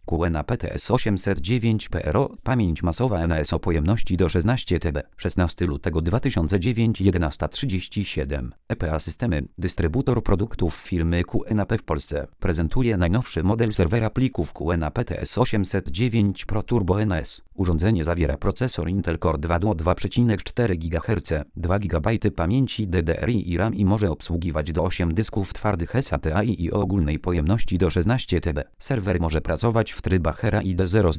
QNAP TS809PRO, pamięć masowa NS o pojemności do 16 TB, 16 lutego 2009, 11:37. EPA Systemy, dystrybutor produktów firmy QNAP w Polsce, prezentuje najnowszy model serwera plików QNAP TS809 Pro Turbo NS. Urządzenie zawiera procesor Intel Core 2 Duo 2,4 GHz, 2 GB pamięci DDR4 i RAM i może obsługiwać do 8 dysków twardych SATA i o ogólnej pojemności do 16 TB. Serwer może pracować w trybach RAID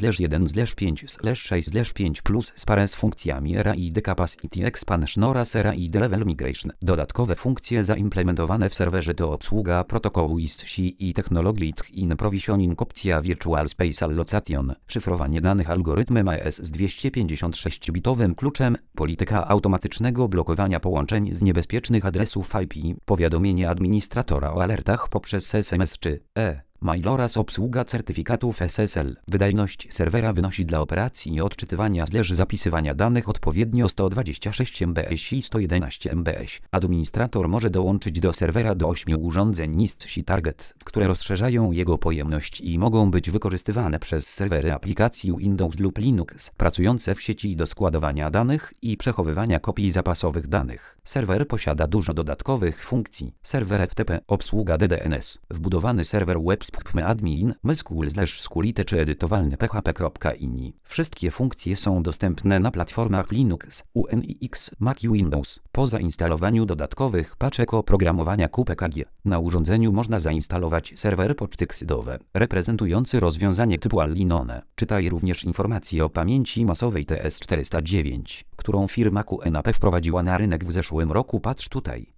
0/1/5/6/5 z parę z funkcjami RAID Capacity Expansion oraz RAID Level Migration. Dodatkowe funkcje zaimplementowane w serwerze to obsługa protokołu ISC i technologii in Provisioning, opcja Virtual Spatial Location, szyfrowanie danych algorytmem AES z 256-bitowym kluczem, polityka automatycznego blokowania połączeń z niebezpiecznych adresów IP, powiadomienie administratora o alertach poprzez SMS czy mail oraz obsługa certyfikatów SSL. Wydajność serwera wynosi dla operacji i odczytywania zapisywania danych odpowiednio 126 MB i 111 MB. Administrator może dołączyć do serwera do 8 urządzeń NIST Target, które rozszerzają jego pojemność i mogą być wykorzystywane przez serwery aplikacji Windows lub Linux, pracujące w sieci do składowania danych i przechowywania kopii zapasowych danych. Serwer posiada dużo dodatkowych funkcji. Serwer FTP, obsługa DDNS, wbudowany serwer web admin, MySQL/SQLite czy edytowalny PHP.ini. Wszystkie funkcje są dostępne na platformach Linux, UNIX, Mac i Windows. Po zainstalowaniu dodatkowych paczek oprogramowania QPKG, na urządzeniu można zainstalować serwer poczty XID-owe, reprezentujący rozwiązanie typu Al-Linone. Czytaj również informacje o pamięci masowej TS409, którą firma QNAP wprowadziła na rynek w zeszłym roku. Patrz tutaj.